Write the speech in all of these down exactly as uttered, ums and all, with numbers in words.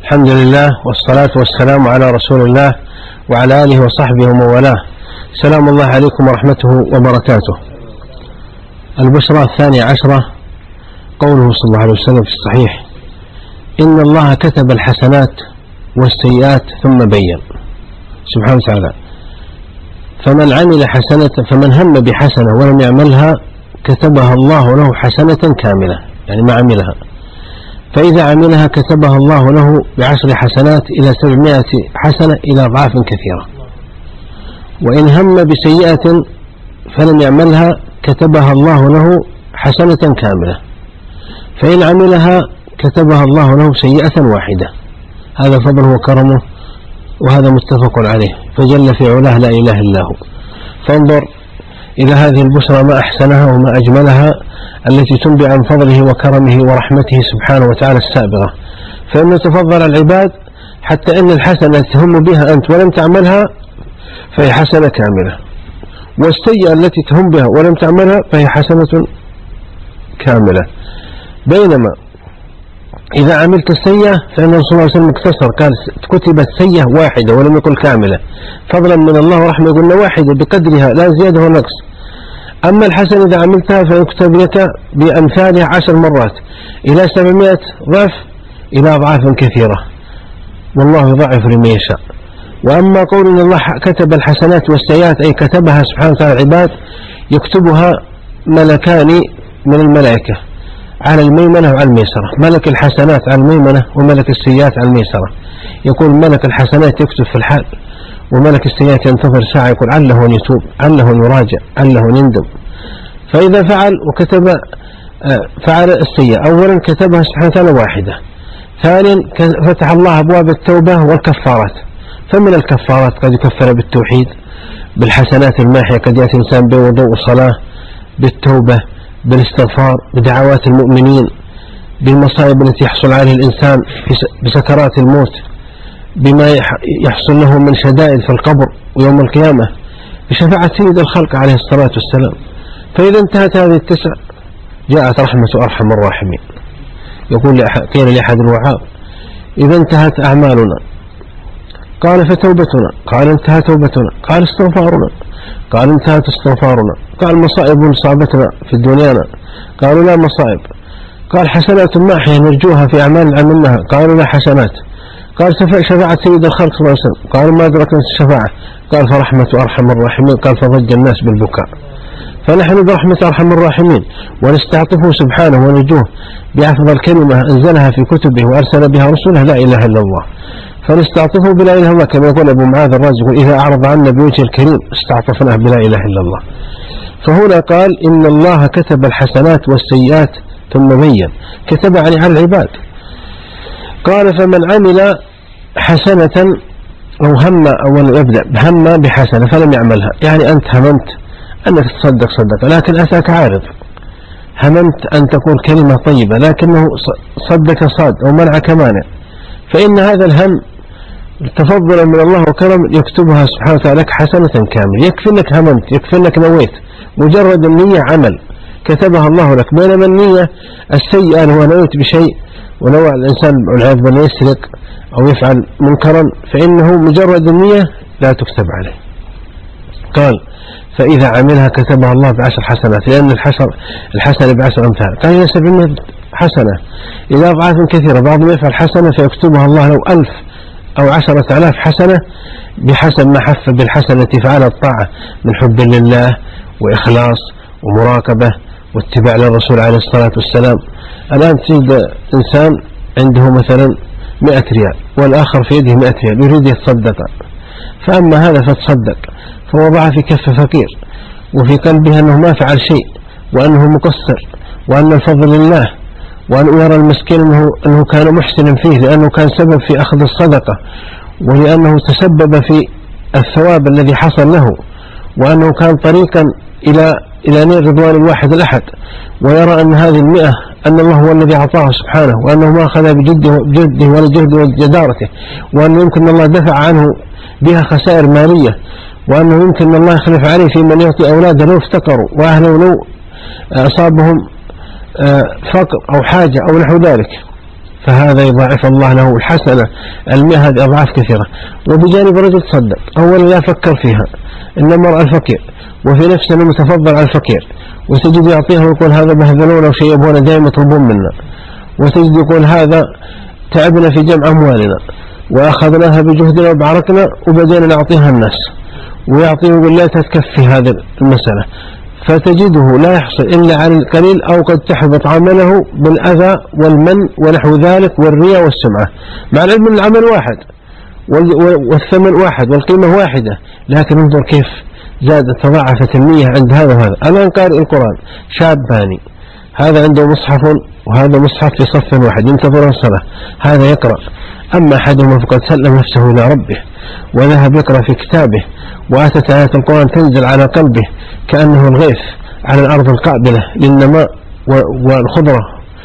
الحمد لله والصلاة والسلام على رسول الله وعلى آله وصحبه ومن والاه. سلام الله عليكم ورحمته وبركاته. البشرى الثانية عشرة قوله صلى الله عليه وسلم في الصحيح: إن الله كتب الحسنات والسيئات ثم بين سبحانه وتعالى: فمن عمل حسنة فمن هم بحسنة ولم يعملها كتبها الله له حسنة كاملة، يعني ما عملها، فإذا عملها كتبها الله له بعشر حسنات إلى سبعمائة حسنة إلى أضعاف كثيرة. وإن هم بسيئة فلم يعملها كتبها الله له حسنة كاملة، فإن عملها كتبها الله له سيئة واحدة. هذا فضله وكرمه، وهذا متفق عليه، فجل في علاه لا إله إلا هو. فانظر إلى هذه البشرى ما أحسنها وما أجملها، التي تنبئ عن فضله وكرمه ورحمته سبحانه وتعالى السابغة. فإنه تفضل العباد حتى إن الحسنة تهم بها أنت ولم تعملها فهي حسنة كاملة، والسيئة التي تهم بها ولم تعملها فهي حسنة كاملة. بينما إذا عملت السيئة فإن رسول الله صلى الله عليه وسلم اقتصر، قال كتبت سيئة واحدة ولم يقل كاملة، فضلا من الله ورحمة قلنا واحدة بقدرها لا زيادة ولا نقص. أما الحسنة إذا عملتها فيكتب لك بأمثالها عشر مرات إلى سبعمائة ضعف إلى أضعاف كثيرة، والله يضاعف لمن يشاء. وأما قول إن الله كتب الحسنات والسيئات، أي كتبها سبحانه وتعالى العباد، يكتبها ملكان من الملائكة على الميمنة وعلى الميسرة، ملك الحسنات على الميمنة وملك السيئات على الميسرة. يقول ملك الحسنات يكتب في الحال، وملك السيئات ينتظر ساعة، يقول عله أن يتوب، عله أن يراجع، عله أن يندم. فإذا فعل وكتب فعل السيئة، أولا كتبها سبحانه وتعالى واحدة، ثانيا فتح الله أبواب التوبة والكفارات. فمن الكفارات قد يكفر بالتوحيد، بالحسنات الماحية، قد يأتي إنسان بوضوء وصلاة، بالتوبة، بالاستغفار، بدعوات المؤمنين، بالمصائب التي يحصل عليه الإنسان بسكرات الموت، بما يحصل له من شدائد في القبر ويوم القيامة، بشفاعة سيد الخلق عليه الصلاة والسلام. فإذا انتهت هذه التسع جاءت رحمة أرحم الراحمين. يقول قيل لأحد الوعاظ: إذا انتهت أعمالنا، قال فتوبتنا، قال انتهت توبتنا، قال استغفارنا، قال انتهت استغفارنا، قال مصائب صابتنا في دنيانا، قالوا لا مصائب، قال حسنات ماحية نرجوها في أعمال عملناها، قالوا لا حسنات، قال شفاعة سيد الخلق صلى الله عليه وسلم، قالوا ما أدركنا الشفاعة، قال فرحمة أرحم الراحمين، قال فضج الناس بالبكاء. فنحن برحمة أرحم الراحمين ونستعطفه سبحانه ونرجوه بأفضل كلمة أنزلها في كتبه وأرسل بها رسوله: لا إله إلا الله. فنستعطفه بلا إله إلا الله، كما يقول أبو معاذ الرازي: إذا أعرض عنا بوجه الكريم استعطفناه بلا إله إلا الله. فهنا قال إن الله كتب الحسنات والسيئات ثم بين، كتب على العباد. قال فمن عمل حسنة أو هم، أو يبدأ هم بحسنة فلم يعملها، يعني أنت هممت أنك تصدق صدق لكن أتاك عارض، هممت أن تقول كلمة طيبة لكنه صدق صاد أو منعك مانع، فإن هذا الهم تفضلا من الله وكرم يكتبها سبحانه وتعالى لك حسنة كاملة. يكفي أنك هممت، يكفي أنك نويت، مجرد النية عمل كتبها الله لك. بينما النية السيئة هو نويت بشيء ونوع الإنسان والعياذ بالله يسرق أو يفعل منكرا، فإنه مجرد النية لا تكتب عليه. قال فإذا عملها كتبها الله بعشر حسنات، لأن الحشر الحسنة بعشر أمثال. قال إلى سبعمائة حسنة إلى أضعاف كثيرة. بعضهم يفعل حسنة فيكتبها الله لو ألف أو عشرة آلاف حسنة بحسب ما حف بالحسنة فعل الطاعة من حب لله وإخلاص ومراقبة واتباع للرسول عليه الصلاة والسلام. الآن تجد إنسان عنده مثلا مئة ريال والآخر في يده مئة ريال يريد يتصدق، فأما هذا فتصدق فوضع في كف فقير وفي قلبه أنه ما فعل شيء وأنه مقصر وأن الفضل لله، وأن يرى المسكين أنه, أنه كان محسنا فيه لأنه كان سبب في أخذ الصدقة، ولأنه تسبب في الثواب الذي حصل له، وأنه كان طريقا إلى إلى نيل رضوان الواحد الأحد، ويرى أن هذه المئة أن الله هو الذي أعطاه سبحانه، وأنه ما أخذ بجده, بجده ولا جهده وجدارته، وأنه يمكن الله دفع عنه بها خسائر مالية، وأنه يمكن الله يخلف عليه في من يعطي أولاده لو افتقروا وأهله لو أصابهم فقر أو حاجة أو نحو ذلك. فهذا يضاعف الله له الحسنة المئة، هذه أضعاف كثيرة. وبجانب رجل تصدق أولا لا فكر فيها، إنما رأى الفقير وفي نفسه متفضل على الفقير، وتجد يعطيه ويقول هذا بهذلونا وشيبونا دائما يطلبون منا، وتجد يقول هذا تعبنا في جمع أموالنا وأخذناها بجهدنا وبعرقنا وبدينا نعطيها الناس، ويعطيه ويقول لا تتكفي هذه المسألة، فتجده لا يحصل إلا على القليل أو قد تحبط عمله بالأذى والمن ونحو ذلك والرياء والسمعة، مع العلم أن العمل واحد والثمن واحد والقيمة واحدة، لكن انظر كيف زادت تضاعفت النية عند هذا وهذا. الآن قارئ القرآن شاباني، هذا عنده مصحف وهذا مصحف في صف واحد ينتظر الصلاة، هذا يقرأ، أما أحدهما فقد سلم نفسه إلى ربه وذهب يقرأ في كتابه، وأتت آيات القرآن تنزل على قلبه كأنه الغيث على الأرض القابلة للنماء والخضرة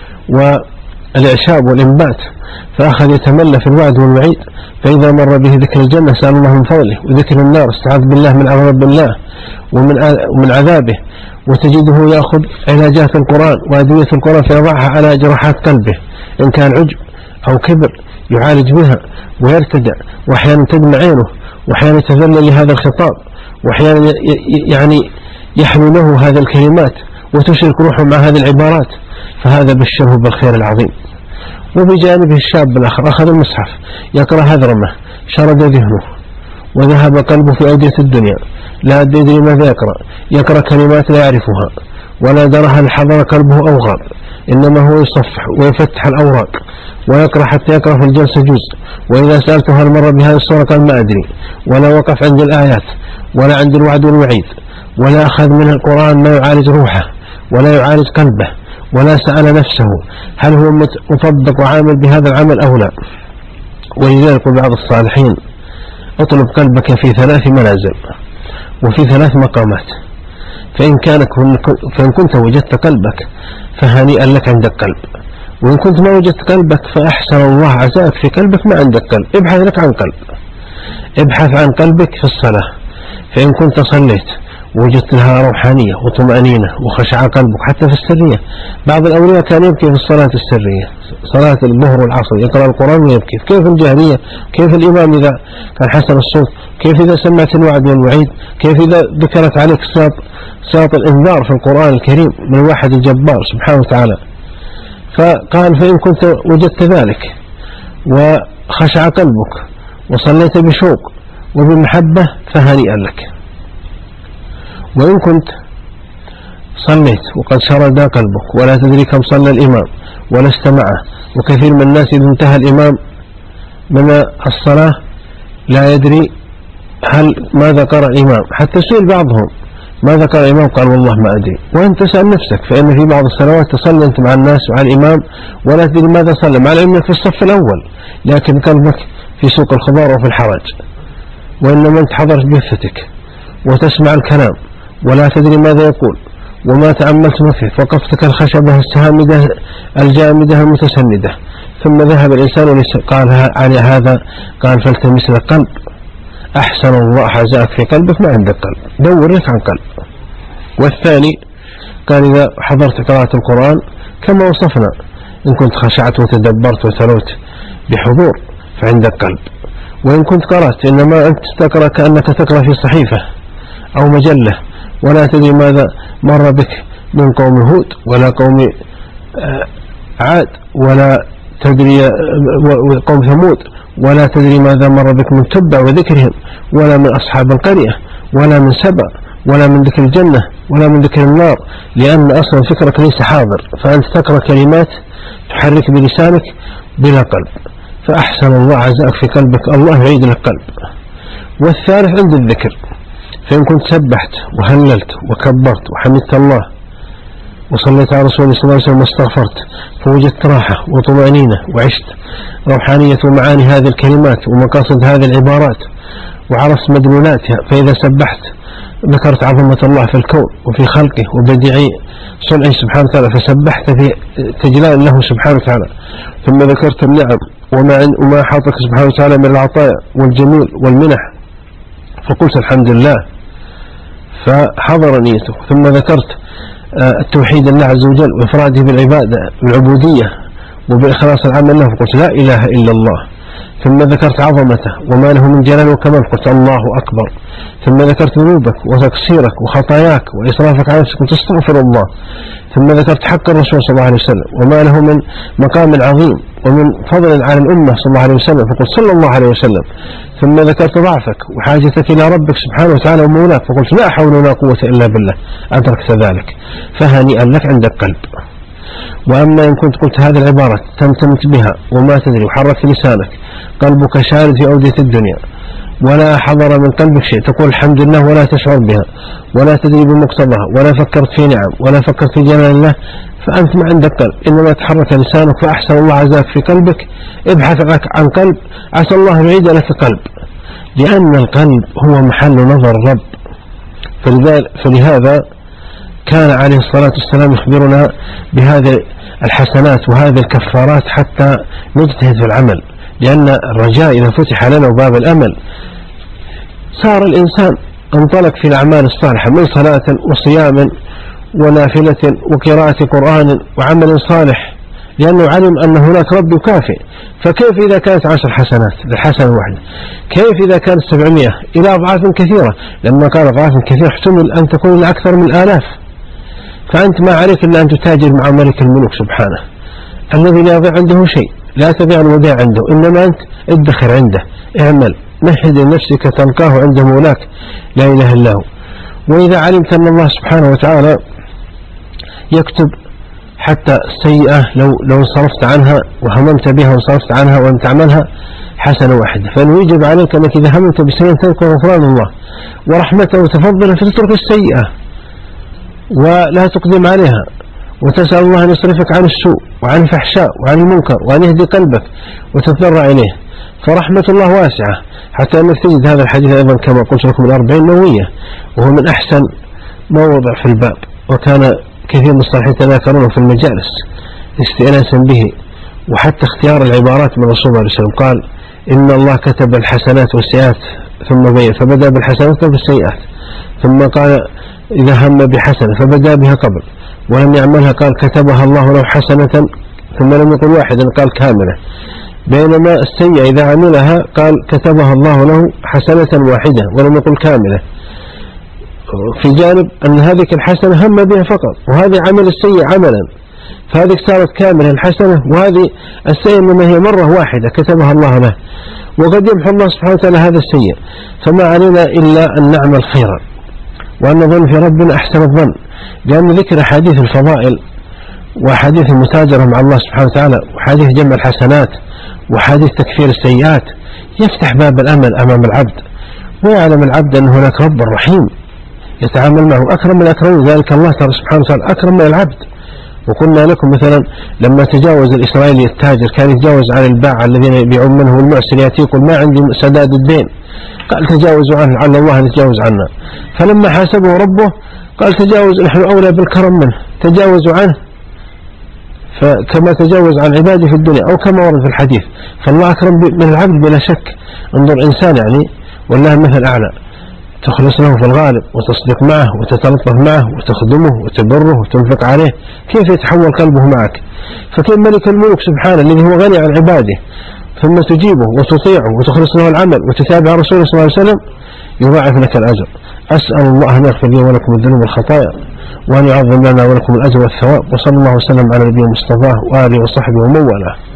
والإعشاب والإنبات، فأخذ يتملى في الوعد والوعيد، فإذا مر به ذكر الجنة سأل الله من فضله، وذكر النار استعاذ بالله من عذاب الله ومن عذابه، وتجده يأخذ علاجات القرآن وأدوية القرآن فيضعها على جراحات قلبه، إن كان عجب أو كبر يعالج بها ويرتدع، وأحيانا تدمع عينه، وأحيانا يتذلل لهذا الخطاب، وأحيانا يعني يحلو له هذه الكلمات وتشرك روحه مع هذه العبارات، فهذا بشره بالخير العظيم. وبجانبه الشاب الآخر أخذ المصحف يقرأ هذرمه، شرد ذهنه وذهب قلبه في أودية الدنيا، لا يدري ماذا يقرأ، يقرأ كلمات لا يعرفها ولا درها الحضر قلبه أو غاب، إنما هو يصفح ويفتح الأوراق ويقرأ حتى يقرأ في الجلسة جزء، وإذا سألته هل مر بهذه الصورة قال ما أدري، ولا وقف عند الآيات ولا عند الوعد والوعيد، ولا أخذ من القرآن ما يعالج روحه ولا يعالج قلبه، ولا سأل نفسه هل هو مطبق وعامل بهذا العمل أو لا. ولذلك بعض الصالحين اطلب قلبك في ثلاث منازل وفي ثلاث مقامات، فإن, كانك فإن كنت وجدت قلبك فهنيئا لك عند القلب، وإن كنت ما وجدت قلبك فأحسن الله عزاك في قلبك ما عندك قلب، ابحث لك عن قلب، ابحث عن قلبك في الصلاة، فإن كنت صليت وجدت لها روحانية وطمأنينة وخشع قلبك حتى في السرية. بعض الأولياء كان يبكي في الصلاة السرية، صلاة الظهر والعصر يقرأ القرآن ويبكي، كيف الجهرية، كيف الإمام إذا كان حسن الصوت، كيف إذا سمعت الوعد والوعيد، كيف إذا ذكرت عليك صوت صوت الإنذار في القرآن الكريم من الواحد الجبار سبحانه وتعالى. فقال فإن كنت وجدت ذلك وخشع قلبك وصليت بشوق وبمحبة فهنيئا لك. وإن كنت صليت وقد شرد قلبك ولا تدري كم صلى الإمام ولست معه، وكثير من الناس إذا انتهى الإمام من الصلاة لا يدري هل ماذا قرأ الإمام، حتى سئل بعضهم ماذا قرأ الإمام قال والله ما أدري، وأنت تسأل نفسك، فإن في بعض الصلوات تصلي أنت مع الناس وعلى الإمام ولا تدري ماذا صلى، مع العلم في الصف الأول لكن قلبك في سوق الخضار وفي الحرج، وإنما أنت حضرت بثتك وتسمع الكلام ولا تدري ماذا يقول وما تأملت ما فيه، فقفتك الخشبة السهامدة الجامدة المتسندة، ثم ذهب الإنسان قال على هذا قال فالتمس لك قلب، أحسن الله عزاك في قلبك ما عندك قلب، دور لك عن قلب. والثاني قال إذا حضرت قراءة القرآن كما وصفنا، إن كنت خشعت وتدبرت وتلوت بحضور فعندك قلب، وإن كنت قرأت إنما أنت تقرأ كأنك تقرأ في صحيفة أو مجلة ولا تدري ماذا مر بك من قوم هود ولا قوم عاد ولا تدري قوم ثمود ولا تدري ماذا مر بك من تبع وذكرهم ولا من أصحاب القرية ولا من سبأ ولا من ذكر الجنة ولا من ذكر النار، لأن أصلا فكرك ليس حاضر، فأنت تقرأ كلمات تحرك بلسانك بلا قلب، فأحسن الله عزاك في قلبك الله يعيد لك قلب. والثالث عند الذكر، فإن كنت سبحت وهللت وكبرت وحمدت الله وصليت على رسول الله صلى الله عليه وسلم واستغفرت فوجدت راحة وطمأنينة وعشت روحانية ومعاني هذه الكلمات ومقاصد هذه العبارات وعرفت مدلولاتها، فإذا سبحت ذكرت عظمة الله في الكون وفي خلقه وبديع صنعه سبحانه وتعالى، فسبحت في تجلال له سبحانه وتعالى، ثم ذكرت النعم وما وما حاطك سبحانه وتعالى من العطايا والجميل والمنح فقلت الحمد لله فحضر نيتك، ثم ذكرت التوحيد الله عز وجل وإفراده بالعبادة العبودية وبإخلاص العمل له فقلت لا إله إلا الله. ثم ذكرت عظمته وما له من جلال وكمال قلت الله أكبر. ثم ذكرت ذنوبك وتقصيرك وخطاياك وإسرافك على نفسك قلت استغفر الله. ثم ذكرت حق الرسول صلى الله عليه وسلم وما له من مقام عظيم ومن فضل على الأمة صلى الله عليه وسلم فقلت صلى الله عليه وسلم. ثم ذكرت ضعفك وحاجتك إلى ربك سبحانه وتعالى ومولاك فقلت لا حول ولا قوة إلا بالله. أدركت ذلك فهنيئا لك عند القلب. وأما إن كنت قلت هذه العبارة تمتمت بها وما تدري وحركت لسانك قلبك شارد في أودية الدنيا ولا حضر من قلبك شيء تقول الحمد لله ولا تشعر بها ولا تدري بمقتضاها ولا فكرت في نعم ولا فكرت في جلال الله فأنت ما عندك قلب. إنما تحرك لسانك فأحسن الله عزاك في قلبك. ابحث عن قلب عسى الله يعيد لك قلب لأن القلب هو محل نظر الرب. فلهذا كان عليه الصلاة والسلام يخبرنا بهذه الحسنات وهذه الكفارات حتى نجتهد في العمل لأن الرجاء إذا فتح لنا باب الأمل صار الإنسان انطلق في الأعمال الصالحة من صلاة وصيام ونافلة وقراءة قرآن وعمل صالح لأنه علم أن هناك رب يكافئ. فكيف إذا كانت عشر حسنات للحسنة واحدة؟ كيف إذا كانت سبعمائة إلى أضعاف كثيرة؟ لما قال أضعاف كثيرة احتمل أن تكون أكثر من الآلاف. فأنت ما عليك إلا أن تتاجر مع ملك الملوك سبحانه الذي لا يضيع عنده شيء لا تبيع الوديع عنده إنما أنت ادخر عنده اعمل مهد لنفسك تلقاه عند مولاك لا إله إلا هو. وإذا علمت أن الله سبحانه وتعالى يكتب حتى السيئة لو لو صرفت عنها وهممت بها وصرفت عنها وأن تعملها حسنة واحدة فإنه يجب عليك أنك إذا هممت بسيئة تذكر غفران الله ورحمته وتفضله فتترك السيئة ولا تقدم عليها وتسأل الله أن يصرفك عن السوء وعن الفحشاء وعن المنكر وأن يهدي قلبك وتتضرع إليه. فرحمة الله واسعة حتى أنك تجد هذا الحديث أيضا كما قلت لكم الأربعين نووية وهو من أحسن ما وضع في الباب وكان كثير من الصالحين يتذاكرونه في المجالس استئناسا به. وحتى اختيار العبارات من رسول الله صلى الله عليه وسلم قال إن الله كتب الحسنات والسيئات ثم بين فبدأ بالحسنات وبالسيئات ثم قال إذا هم بحسنة فبدأ بها قبل ولم يعملها قال كتبها الله له حسنة ثم لم يقل واحدا قال كاملة. بينما السيئة إذا عملها قال كتبها الله له حسنة واحدة ولم يقل كاملة في جانب أن هذه الحسنة هم بها فقط وهذه عمل السيئة عملا فهذه صارت كاملة الحسنة وهذه السيئة إنما هي مرة واحدة كتبها الله له. وقد يمحو الله سبحانه وتعالى هذا السيئة فما علينا إلا أن نعمل خيرا وأن نظن في ربنا أحسن الظن لأن ذكر حديث الفضائل وحديث المتاجرة مع الله سبحانه وتعالى وحديث جمع الحسنات وحديث تكفير السيئات يفتح باب الأمل أمام العبد ويعلم العبد أن هناك رب رحيم يتعامل معه أكرم من الأكرمين. ذلك الله سبحانه وتعالى أكرم من العبد. وقلنا لكم مثلا لما تجاوز الإسرائيلي التاجر كان يتجاوز عن الباعة الذين يبيعون منه والمعسر يأتي يقول ما عندي سداد الدين قال تجاوزوا عنه لعل الله يتجاوز عنا. فلما حاسبه ربه قال تجاوز نحن أولى بالكرم منه تجاوزوا عنه فكما تجاوز عن عباده في الدنيا أو كما ورد في الحديث. فالله أكرم من العبد بلا شك. انظر إنسان يعني والله مثل أعلى تخلص له في الغالب وتصدق معه وتتلطف معه وتخدمه وتبره وتنفق عليه كيف يتحول قلبه معك. فكيف ملك الملوك سبحانه الذي هو غني عن عباده ثم تجيبه وتطيعه وتخلص له العمل وتتابع رسوله صلى الله عليه وسلم يضاعف لك الأجر. أسأل الله أن يغفر لي ولكم الذنوب والخطايا وأن يعظم لنا ولكم الأجر والثواب. وصلى الله وسلم على نبينا المصطفى وآله وصحبه ومن والاه.